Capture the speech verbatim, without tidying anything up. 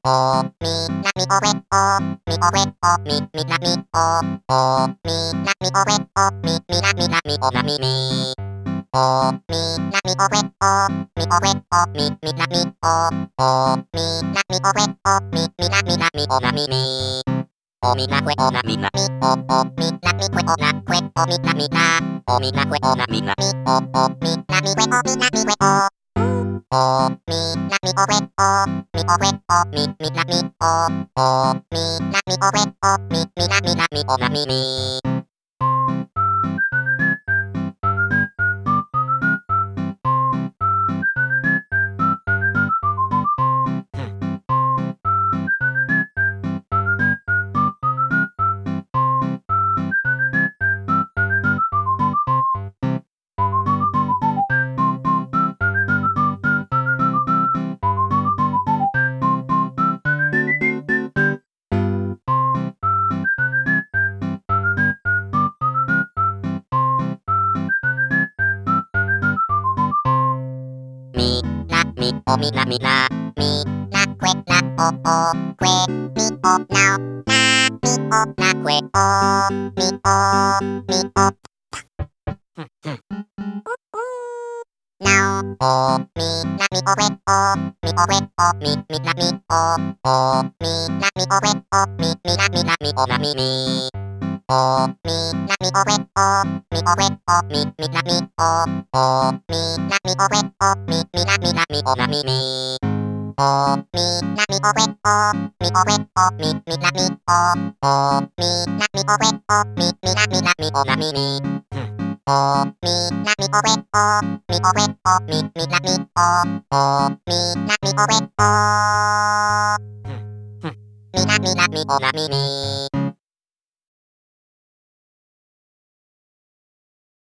おみなみおえおみおえおみみなみおおみなみおえおみみなみなみおなみみおみなみおえおみおえおみみなみおおみなみおえおみみなみなみおなみみおみなくえおなみなみおおみなみくえおなくえおみなみなおみなくえおなみなみおおみなみくえおみなみくえおおみなみおえおみおえおみみなみおおみなみおえおみみなみなみおなみみみなみおみなみなみなくえなおおくえみおなおなみおなくえおみおみおなおおみなみおえおみおえおみみなみおおみなみおえおみみなみなみおなみみおみなみおえおみおえおみみなみおおみなみおえおみみなみなみおなみみおみなみおえおみおえおみみなみおおみなみおえおみみなみなみおなみみおみなみおえおみおえおみみなみおおみなみおえおみなみなみおなみみ